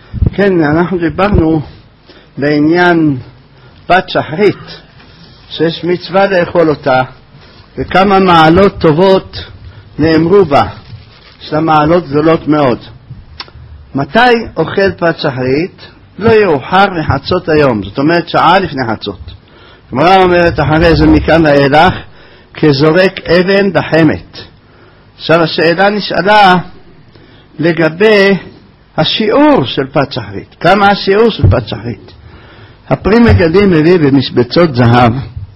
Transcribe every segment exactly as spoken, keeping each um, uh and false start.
כן, אנחנו דיברנו בעניין בת שחרית, שיש מצווה לאכול אותה, וכמה מעלות טובות נאמרו בה. יש לה מעלות גדולות מאוד. מתי אוכל בת שחרית? לא יאוחר מחצות היום, זאת אומרת שעה לפני חצות. הגמרא אומרת אחרי זה מכאן ואילך, כזורק אבן בחמת. עכשיו השאלה נשאלה לגבי השיעור של פת שחרית. כמה השיעור של פת שחרית? הפרי מגדים מביא במשבצות זהב,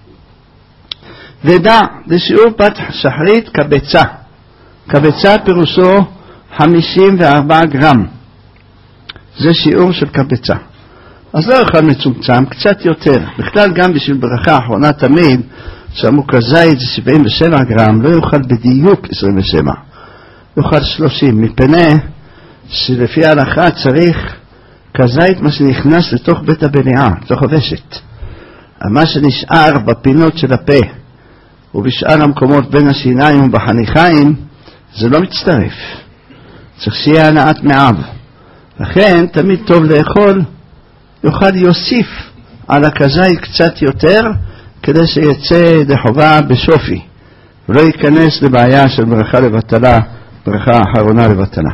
ודע, לשיעור פת שחרית כביצה. כביצה פירושו חמישים וארבעה גרם. זה שיעור של כביצה. אז לא יאכל מצומצם, קצת יותר. בכלל גם בשביל ברכה האחרונה תמיד, שאמרו כזית זה שבעים ושבע גרם, לא יאכל בדיוק עשרים ושבע. יאכל שלושים, מפני שלפי ההלכה צריך כזית מה שנכנס לתוך בית הבליעה, לתוך הוושת. מה שנשאר בפינות של הפה ובשאר המקומות בין השיניים ובחניכיים, זה לא מצטרף. צריך שיהיה הנעת מעב. לכן תמיד טוב לאכול, יוכל יוסיף על הכזית קצת יותר, כדי שיצא לחובה בשופי, ולא ייכנס לבעיה של ברכה לבטלה, ברכה האחרונה לבטלה.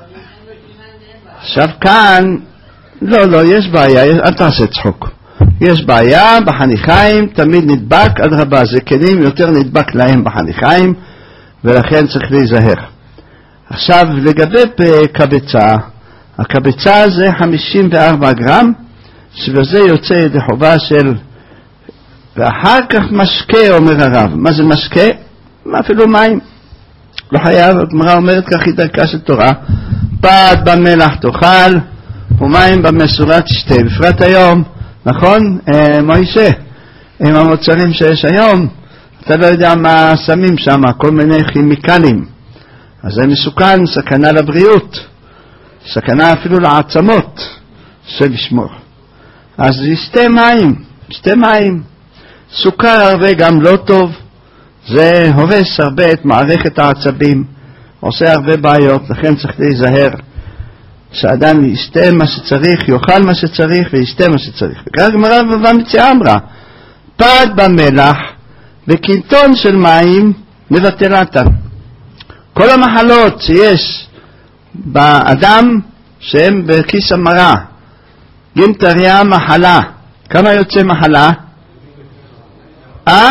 עכשיו כאן, לא, לא, יש בעיה, אל תעשה צחוק. יש בעיה, בחניכיים תמיד נדבק, עד רבה, זה כלים יותר נדבק להם בחניכיים, ולכן צריך להיזהר. עכשיו, לגבי כביצה, הכביצה זה חמישים וארבעה גרם, שבזה יוצא לחובה של, ואחר כך משקה, אומר הרב. מה זה משקה? אפילו מים. לא חייב, הגמרא אומרת כך היא דרכה של תורה, פת במלח תאכל, ומים במשורה תשתה. בפרט היום, נכון? אה, מוישה, עם המוצרים שיש היום, אתה לא יודע מה שמים שם, כל מיני כימיקלים. אז זה מסוכן, סכנה לבריאות, סכנה אפילו לעצמות, של לשמור. אז ישתה מים, ישתה מים. סוכר הרבה גם לא טוב, זה הורס הרבה את מערכת העצבים, עושה הרבה בעיות, לכן צריך להיזהר שאדם ישתה מה שצריך, יאכל מה שצריך וישתה מה שצריך. וכך גמרא בבא מציעא אמרה, פת במלח וקינטון של מים מבטלתן. כל המחלות שיש באדם שהם בכיס המרה, גינטריה מחלה, כמה יוצא מחלה? אה?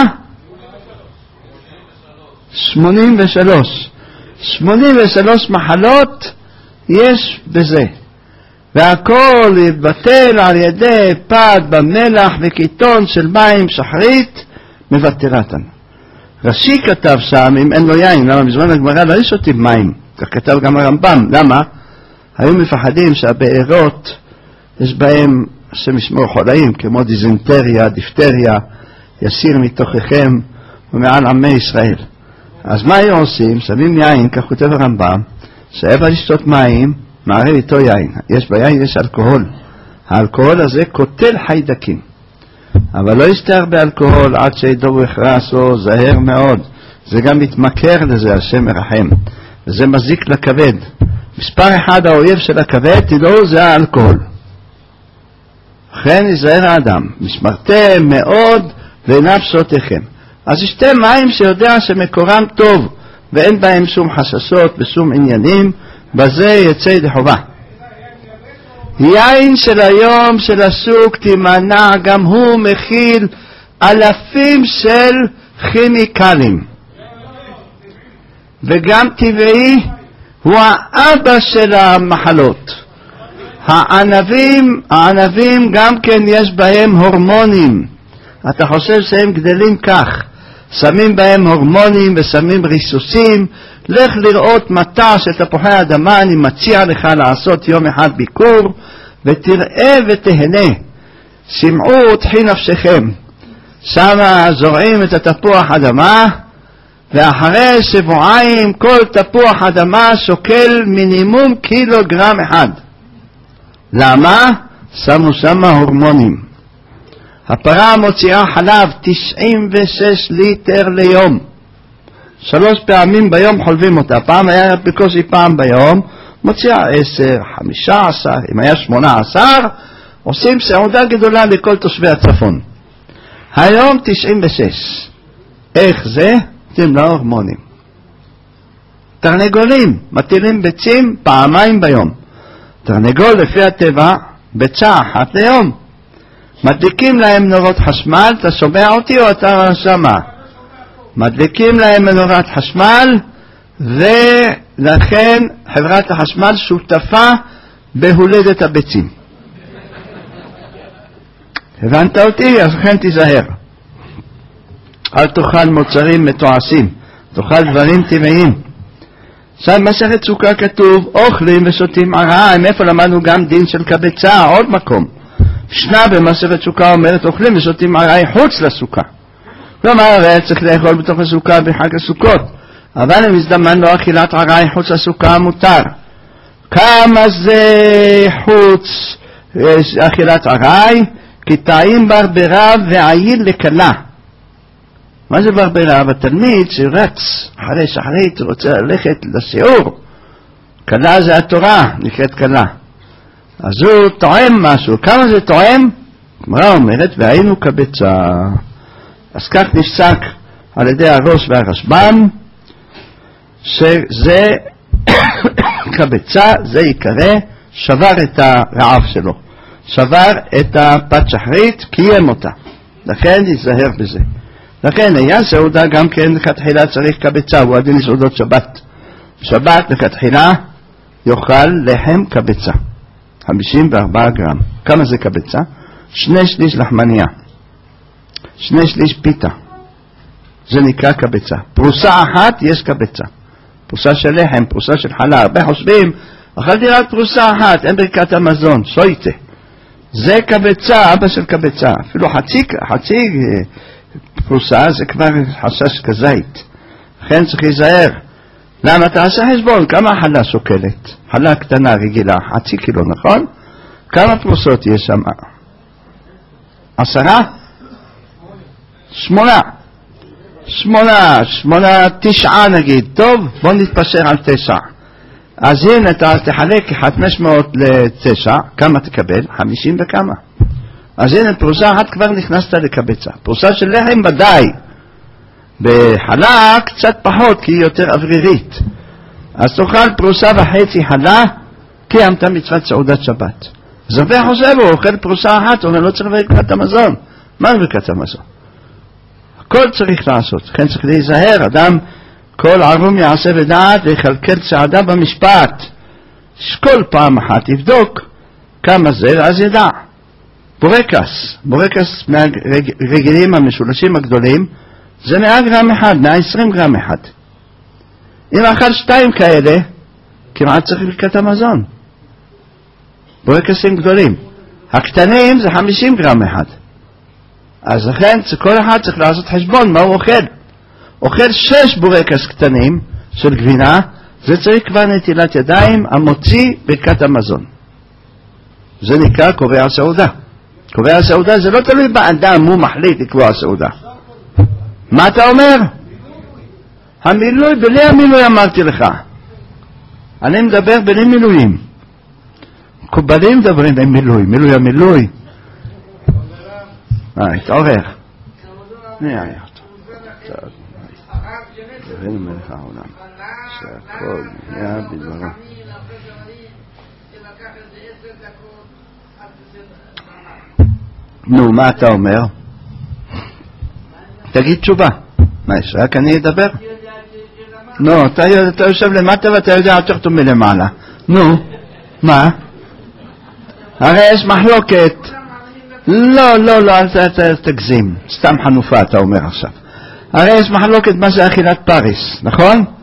שמונים ושלוש. שמונים ושלוש מחלות יש בזה. והכל יתבטל על ידי פת במלח וקיטון של מים שחרית מבטלתן. רש"י כתב שם, אם אין לו יין, למה בזמן הגמרא לא שותים מים? כך כתב גם הרמב"ם. למה? היו מפחדים שהבארות יש בהם השם ישמור חולאים, כמו דיזנטריה, דיפטריה, יסיר מתוככם ומעל עמי ישראל. אז מה היו עושים? שמים יין, כך כותב הרמב"ם, שאיפה לשתות מים, מערב איתו יין. יש ביין, יש אלכוהול. האלכוהול הזה קוטל חיידקים. אבל לא ישתה הרבה אלכוהול עד שידור הכרס או זהר מאוד. זה גם מתמכר לזה, השם מרחם. וזה מזיק לכבד. מספר אחד האויב של הכבד, תדעו, זה האלכוהול. לכן יזהר האדם, משמרתם מאוד לנפשותיכם. אז ישתה מים שיודע שמקורם טוב, ואין בהם שום חששות ושום עניינים, בזה יצא ידי חובה. יין של היום של השוק תימנע, גם הוא מכיל אלפים של כימיקלים. וגם טבעי הוא האבא של המחלות. הענבים, הענבים גם כן יש בהם הורמונים. אתה חושב שהם גדלים כך, שמים בהם הורמונים ושמים ריסוסים. לך לראות מטע של תפוחי אדמה, אני מציע לך לעשות יום אחד ביקור ותראה ותהנה. שמעו ותחי נפשכם. שמה זורעים את התפוח אדמה, ואחרי שבועיים כל תפוח אדמה שוקל מינימום קילוגרם אחד. למה? שמו שמה הורמונים. הפרה מוציאה חלב תשעים ושש ליטר ליום. שלוש פעמים ביום חולבים אותה. פעם היה בקושי פעם ביום, מוציאה עשר, חמישה עשר, אם היה שמונה עשר, עושים סעודה גדולה לכל תושבי הצפון. היום תשעים ושש. איך זה? אתם לא הורמונים. תרנגולים מטילים ביצים פעמיים ביום. תרנגול לפי הטבע ביצה אחת ליום. מדליקים להם נורות חשמל, אתה שומע אותי או אתה שמה? מדליקים להם נורת חשמל, ולכן חברת החשמל שותפה בהולדת הביצים. הבנת אותי? אז לכן תיזהר. אל תאכל מוצרים מתועשים, תאכל דברים טבעיים. עכשיו מסכת סוכה כתוב, אוכלים ושותים עריים. איפה למדנו גם דין של קבצה? עוד מקום. משנה במסכת סוכה אומרת, אוכלים ושותים עריים חוץ לסוכה. כלומר, הרי צריך לאכול בתוך הסוכה בחג הסוכות. אבל אם הזדמן לו אכילת עריים חוץ לסוכה מותר. כמה זה חוץ אכילת עריים? כי טעים ברברה ועיל לקלה. מה זה ברברה? התלמיד שרץ אחרי שחרית רוצה ללכת לשיעור. קלה זה התורה, נקראת קלה. אז הוא טועם משהו. כמה זה טועם? גמרא אומרת, והיינו קבצה. אז כך נפסק על ידי הראש והרשב"ם, שזה קבצה, זה יקרא, שבר את הרעב שלו. שבר את הפת שחרית, קיים אותה. לכן נזהר בזה. לכן היה סעודה גם כן לכתחילה צריך קבצה, הוא הדין סעודות שבת. שבת לכתחילה יאכל לחם קבצה, חמישים וארבעה גרם. כמה זה קבצה? שני שליש לחמניה, שני שליש פיתה, זה נקרא קבצה. פרוסה אחת יש קבצה, פרוסה של לחם, פרוסה של חלה. הרבה חושבים, אכלתי רק פרוסה אחת, אין ברכת המזון, שויטה. זה קבצה, אבא של קבצה. אפילו חצי, חצי פרוסה זה כבר חשש כזית. לכן צריך להיזהר. למה? תעשה חשבון, כמה חלה שוקלת? חלה קטנה רגילה, חצי קילו, נכון? כמה פרוסות יש שם? עשרה? שמונה. שמונה, שמונה, תשעה נגיד. טוב, בוא נתפשר על תשע. אז הנה אתה תחלק חמש מאות לתשע, כמה תקבל? חמישים וכמה. אז הנה פרוסה אחת כבר נכנסת לקבצה. פרוסה של לחם ודאי. בחלה קצת פחות כי היא יותר אוורירית. אז תאכל פרוסה וחצי חלה, קיימת מצוות סעודת שבת. אז הרבה חושב, הוא אוכל פרוסה אחת, הוא אומר לא צריך ברכת המזון. מה ברכת המזון? הכל צריך לעשות. לכן צריך להיזהר, אדם כל ערום יעשה ודעת ויכלכל צעדה במשפט. שכל פעם אחת יבדוק כמה זה, ואז ידע. בורקס, בורקס מהרגילים המשולשים הגדולים, זה מאה גרם אחד, מאה עשרים גרם אחד. אם אכל שתיים כאלה, כמעט צריך ברכת המזון. בורקסים גדולים. הקטנים זה חמישים גרם אחד. אז לכן כל אחד צריך לעשות חשבון מה הוא אוכל. אוכל שש בורקס קטנים של גבינה, זה צריך כבר נטילת ידיים המוציא ברכת המזון. זה נקרא קובע סעודה. קובע סעודה זה לא תלוי באדם, הוא מחליט לקבוע סעודה. מה אתה אומר? המילוי, בלי המילוי אמרתי לך. אני מדבר בלי מילויים. מקובלים מדברים עם מילוי, מילוי המילוי. אה, התעורר. נהיה אותו. תראינו מלך העולם. שהכל נהיה בדברו. נו, מה אתה אומר? תגיד תשובה. מה יש? רק אני אדבר? נו, אתה יושב למטה ואתה יודע יותר טוב מלמעלה. נו, מה? הרי יש מחלוקת. לא, לא, לא, אל תגזים. סתם חנופה אתה אומר עכשיו. הרי יש מחלוקת מה זה אכילת פריס, נכון?